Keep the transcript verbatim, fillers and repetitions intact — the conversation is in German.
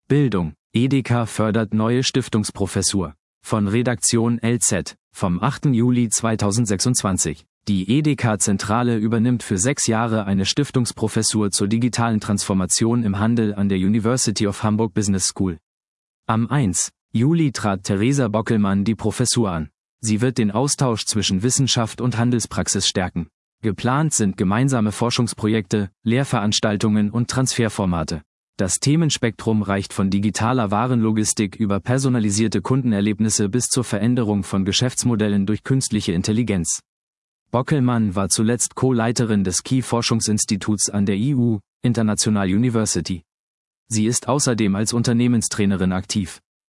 Bildung. Edeka fördert neue Stiftungsprofessur. Von Redaktion L Z, vom achten Juli zweitausendsechsundzwanzig. Die Edeka-Zentrale übernimmt für sechs Jahre eine Stiftungsprofessur zur digitalen Transformation im Handel an der University of Hamburg Business School. Am ersten Juli trat Theresa Bockelmann die Professur an. Sie wird den Austausch zwischen Wissenschaft und Handelspraxis stärken. Geplant sind gemeinsame Forschungsprojekte, Lehrveranstaltungen und Transferformate. Das Themenspektrum reicht von digitaler Warenlogistik über personalisierte Kundenerlebnisse bis zur Veränderung von Geschäftsmodellen durch künstliche Intelligenz. Bockelmann war zuletzt Co-Leiterin des Key-Forschungsinstituts an der I U, International University. Sie ist außerdem als Unternehmenstrainerin aktiv.